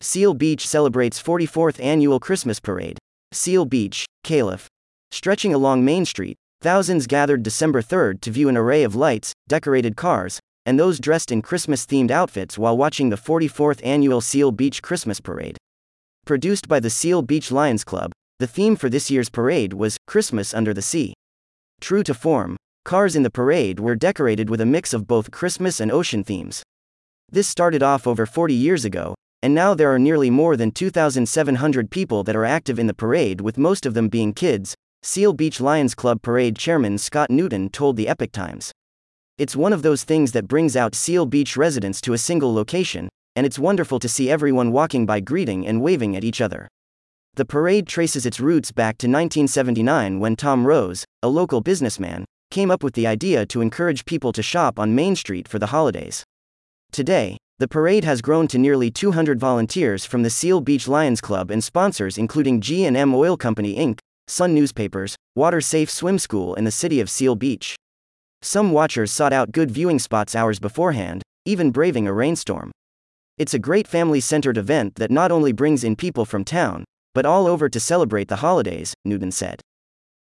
Seal Beach celebrates 44th annual Christmas parade. Seal Beach, Calif. Stretching along Main Street, thousands gathered December 3rd to view an array of lights, decorated cars, and those dressed in Christmas-themed outfits while watching the 44th annual Seal Beach Christmas parade. Produced by the Seal Beach Lions Club, the theme for this year's parade was Christmas Under the Sea. True to form, cars in the parade were decorated with a mix of both Christmas and ocean themes. This started off over 40 years ago, and now there are nearly more than 2,700 people that are active in the parade, with most of them being kids, Seal Beach Lions Club parade chairman Scott Newton told the Epoch Times. It's one of those things that brings out Seal Beach residents to a single location, and it's wonderful to see everyone walking by greeting and waving at each other. The parade traces its roots back to 1979 when Tom Rose, a local businessman, came up with the idea to encourage people to shop on Main Street for the holidays. Today, the parade has grown to nearly 200 volunteers from the Seal Beach Lions Club and sponsors including G&M Oil Company Inc., Sun Newspapers, Water Safe Swim School and the city of Seal Beach. Some watchers sought out good viewing spots hours beforehand, even braving a rainstorm. It's a great family-centered event that not only brings in people from town, but all over to celebrate the holidays, Newton said.